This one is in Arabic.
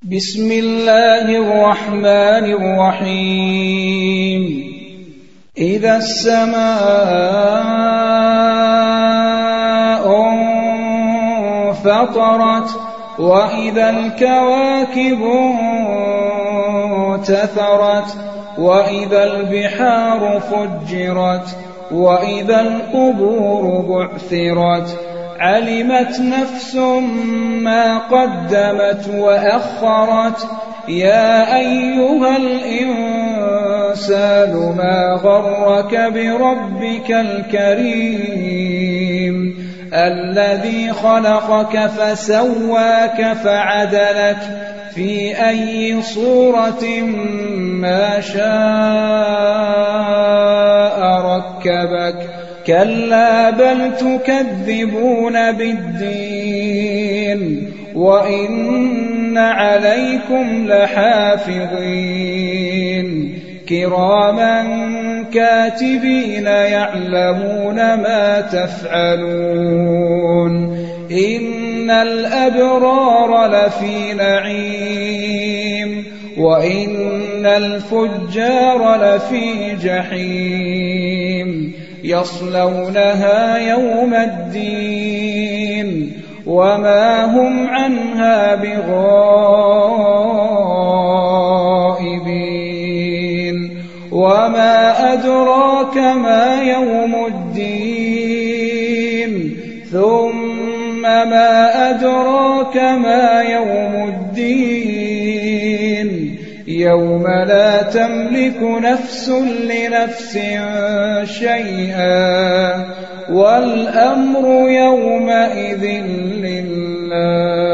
بسم الله الرحمن الرحيم إذا السماء انفطرت وإذا الكواكب انتثرت وإذا البحار فجرت وإذا القبور بعثرت علمت نفس ما قدمت وأخرت يا أيها الإنسان ما غرك بربك الكريم الذي خلقك فسواك فعدلك في أي صورة ما شاء ركبك كلا بل تكذبون بالدين وإن عليكم لحافظين كراما كاتبين يعلمون ما تفعلون إن الأبرار لفي نعيم وإن الفجار لفي جحيم يصلونها يوم الدين وما هم عنها بغائبين وما أدراك ما يوم الدين ثم ما أدراك ما يوم الدين يوم لا تملك نفس لنفس شيئا والأمر يومئذ لله